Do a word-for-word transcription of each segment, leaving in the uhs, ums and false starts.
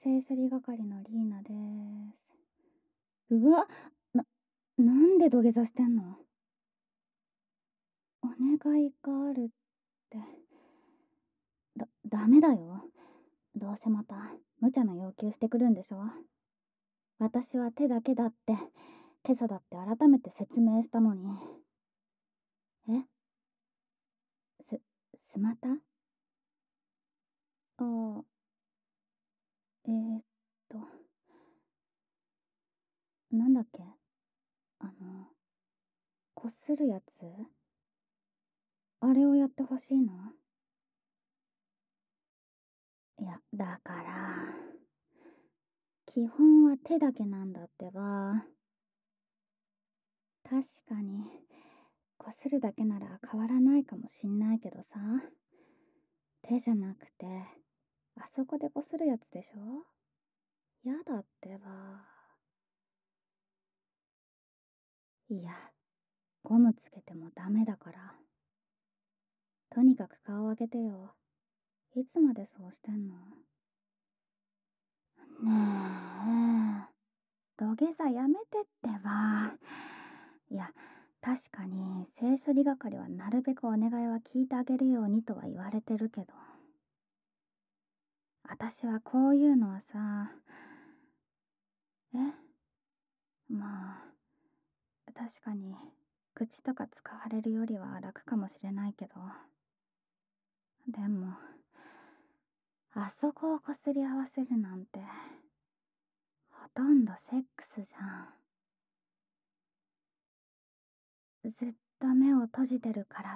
性処理係のリーナです。うわ、な、なんで土下座してんの？お願いがあるって。だ、ダメだよ。どうせまた無茶な要求してくるんでしょ。私は手だけだって今朝だって改めて説明したのに。え？す、スマタ？ああ、えー、っと、なんだっけ？あの、こするやつ？あれをやってほしいの？いや、だから、基本は手だけなんだってば。確かに、こするだけなら変わらないかもしんないけどさ。手じゃなくて、あそこでこするやつでしょ？やだってば。いや、ゴムつけてもダメだから。とにかく顔上げてよ。いつまでそうしてんの？ねえ、土下座やめてってば。いや、確かに性処理係はなるべくお願いは聞いてあげるようにとは言われてるけど、私はこういうのはさ、えまあ、確かに口とか使われるよりは楽かもしれないけど、でも、あそこをこすり合わせるなんて、ほとんどセックスじゃん。ずっと目を閉じてるからって。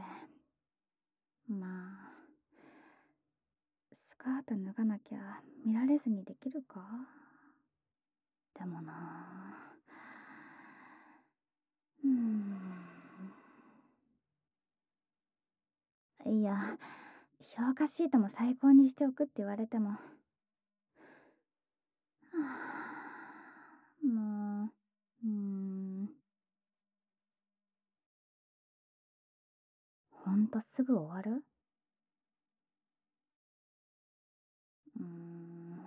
まあ、スカート脱がなきゃ見られずにできるか？でもなあ、うーん。いや、評価シートも最高にしておくって言われても。はあ、もう、うーん。ほんとすぐ終わる？うーん。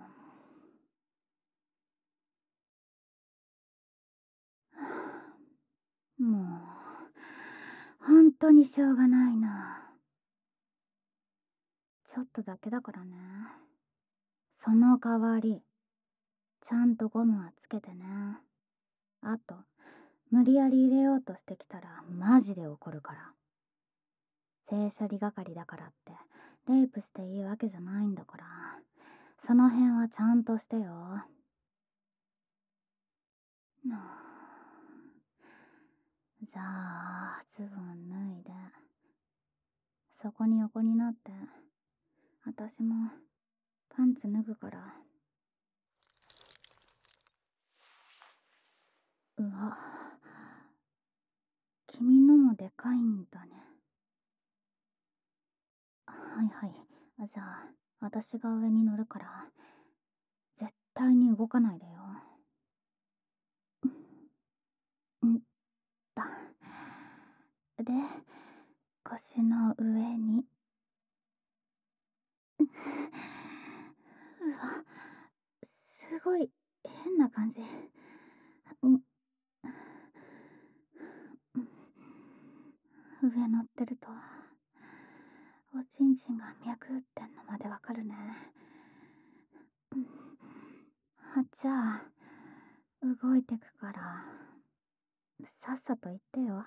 もう、ほんとにしょうがないな。ちょっとだけだからね。その代わり、ちゃんとゴムはつけてね。あと、無理やり入れようとしてきたらマジで怒るから。性処理係だからってレイプしていいわけじゃないんだから、その辺はちゃんとしてよ。なあ、じゃあズボン脱いで、そこに横になって。私もパンツ脱ぐから。うわ、君のもでかいんだね。はいはい。じゃあ私が上に乗るから絶対に動かないでよ。んだ。で、腰の上に。うわ、すごい変な感じ。ん上乗ってるとおちんちんが脈打ってんのまでわかるね。あ、じゃあ動いてくからさっさと言ってよ。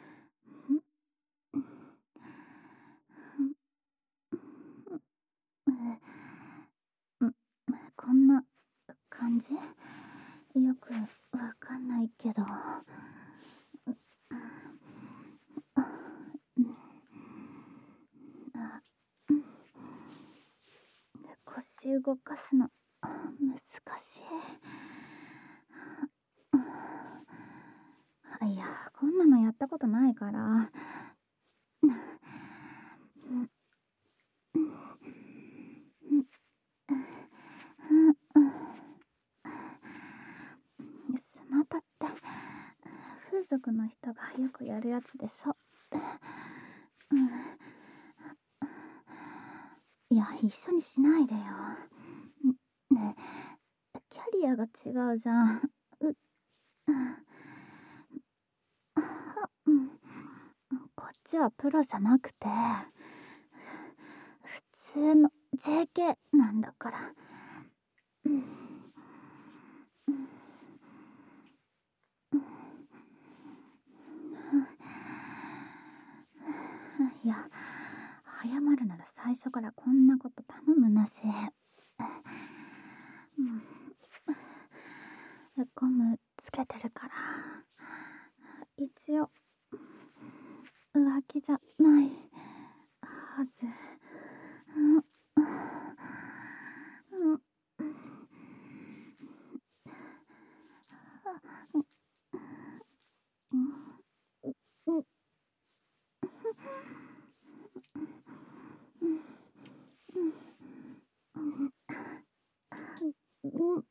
こんな感じ？よくわかんないけど。腰動かすの難しい。いや、こんなのやったことないから。スマタって風俗の人がよくやるやつでしょ。いや、一緒にしないでよ。ねリアが違うじゃん。う、うん、こっちはプロじゃなくて、普通の ジェーケー なんだから。うん、いや、謝るなら最初からこんなこと頼むなし。うん、ゴムつけてるから、一応浮気じゃないはず。うんうんうんうんうん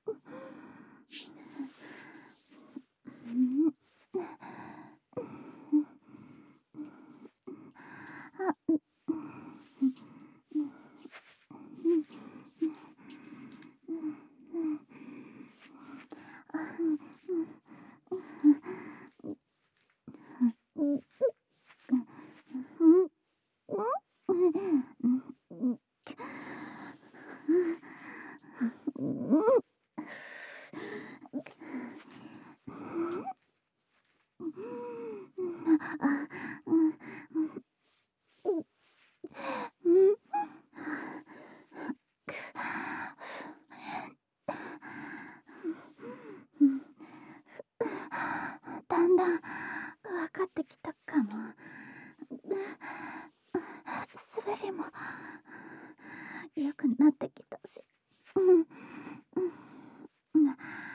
だんだん分かってきたかも。滑りも良くなってきたし。うんうん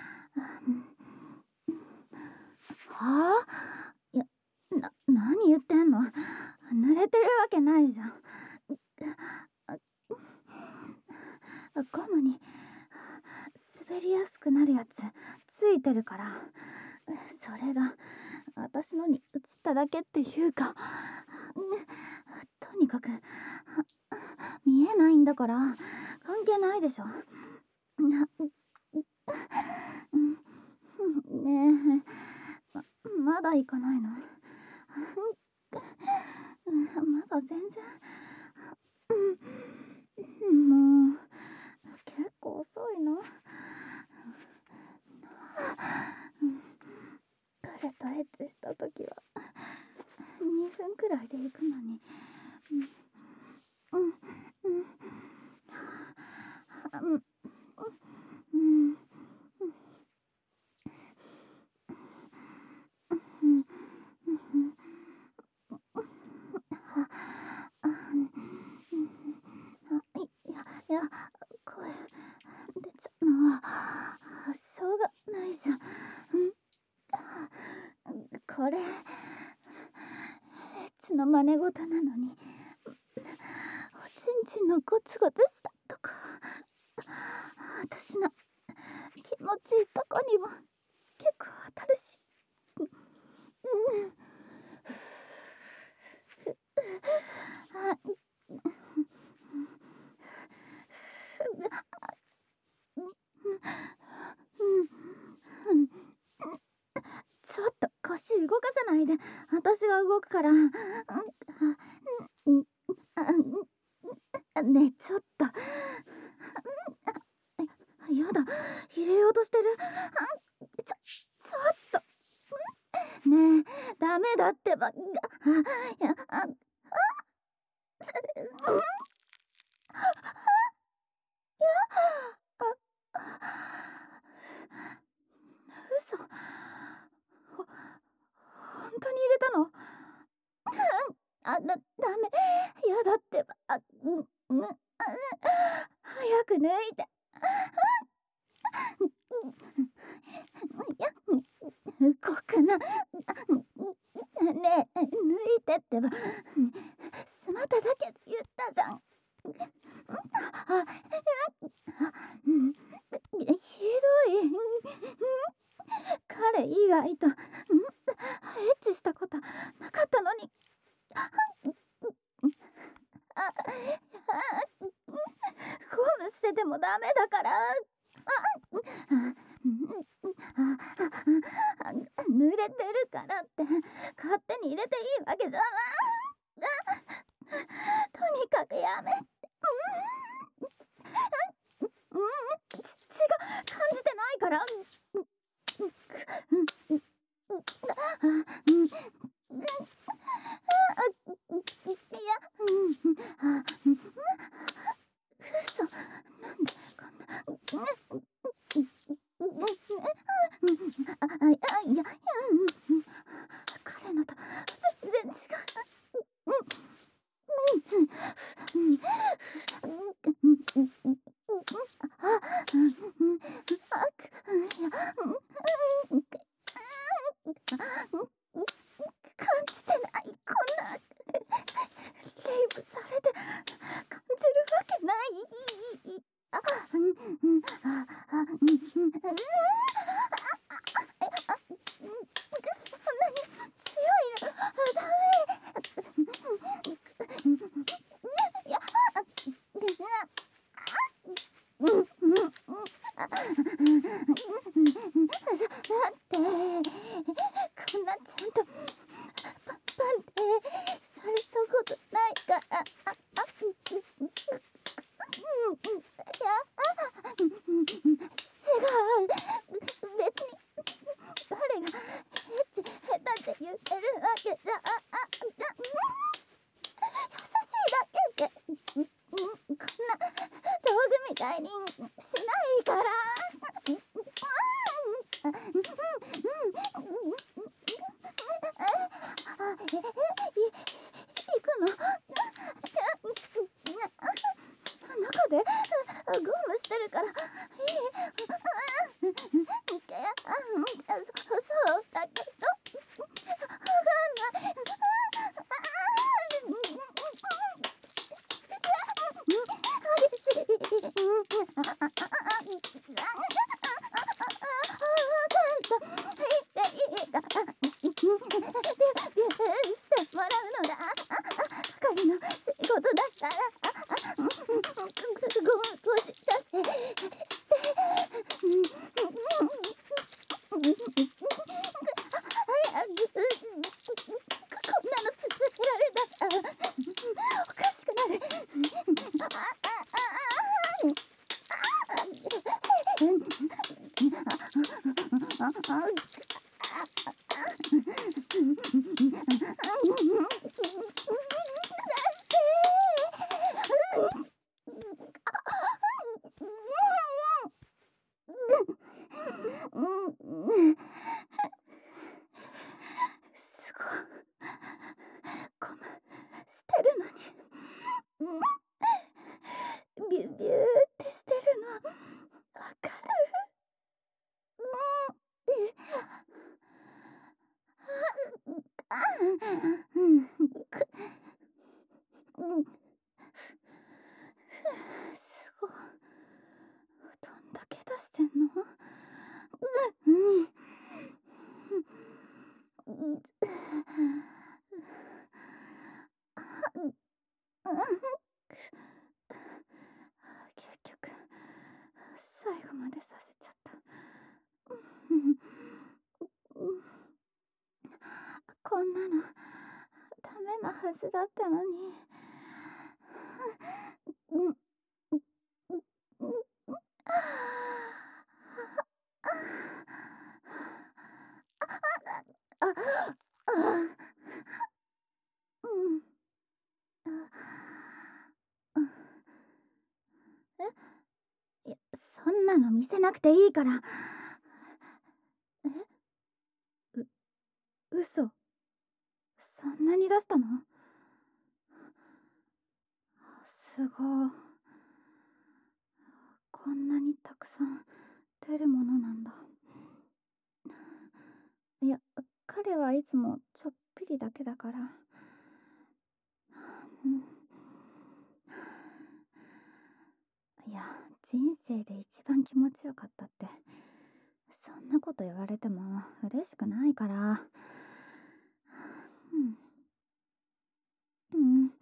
はあ、いや、な、何言ってんの。濡れてるわけないじゃん。ゴムに滑りやすくなるやつついてるから、それが私のに移っただけっていうか、とにかく見えないんだから関係ないでしょ。な、ねえ、ま、まだ行かないの？まだ全然。もう結構遅いの。彼とエッチした時はにふんくらいで行くのに。うんうんうんうんうんうんいやいや、声出ちゃうのはしょうがないじゃん。これエッチの真似事なのに、おちんちんのゴツゴツしたとこ、私の気持ちいいとこにも結構当たるし。うんあうんちょっと腰動かさないで、私が動くから。うんうんあねえ、ちょっと。やだ、入れようとしてる。ちょ、ちょっと。ねえ、ダメだってば。あ、いや、あ、うん嘘。ほ、本当に入れたの？あ、だ、ダメ。やだってば。あ、うん、うん、あ早く抜いて。いや、動くな。ねえ、抜いてってば。スマタだけって言ったじゃん。あ、うん、ひどい。彼以外と、うん、エッチしたことなかったのに。あ、あ、ゴム捨ててもダメだから。あ、 濡れてるからって勝手に入れていいわけじゃない。とにかくやめて。うん、血が感じてないから。いや、嘘、なんでこんな。あ、いや、いや、彼のと全然違う。感じてない。こんなレイプされて感じるわけない。あ、うん、うん、あ、あ、うん、うん、うん、そんなに強いのダメ。いや、うん、うん、うん、だってこんなちゃんとパンパンってされたことないから。あ、あ、うん、うん、いや、違う、別に彼がエッチ下手って言ってるわけじゃ、あ、あ、あ、優しいだけで、こんな道具みたいにしないから。行くの？中でゴムしてるからいい。そうだけどわかんない。してもらうのが係の仕事だから。ごごしちゃって早くこんなの続けられたらおかしくなる。すごいゴムしてるのにビュビューってしてるのわかる？うんうんうん、すごい。どんだけ出してんの？うん、うん、うん、結局最後までさせちゃった。うん、こんなのダメなはずだったのに。うん、あ、あ、うん、え、いや、そんなの見せなくていいから。え、う、嘘。そんなに出したの？すごい。こんなにたくさん出るものなんだ。いや、彼はいつもちょっぴりだけだから。うん、いや、人生で一番気持ちよかったって、そんなこと言われても嬉しくないから。うん、うん、も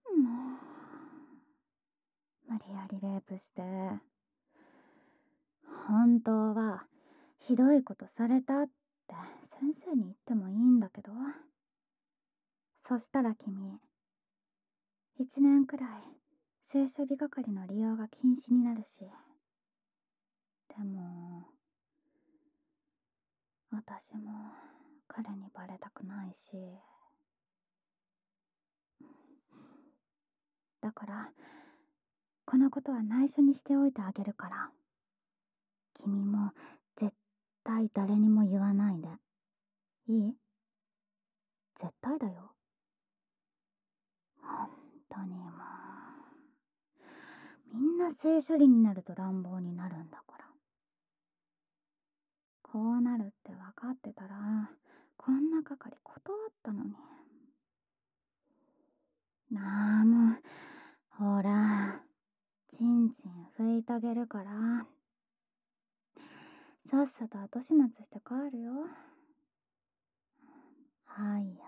う無理やりレイプして本当はひどいことされたって先生に言ってもいいんだけど、そしたら君一年くらい性処理係の利用が禁止になるし。でも私も彼にバレたくないし、だからこのことは内緒にしておいてあげるから、君も絶対誰にも言わないで。いい？絶対だよ。本当にもう、みんな性処理になると乱暴になるんだから。こうなるって分かってたらこんな係断ったのに。なあ、もうほら、ちんちん拭いてあげるから、さっさと後始末して帰るよ。はい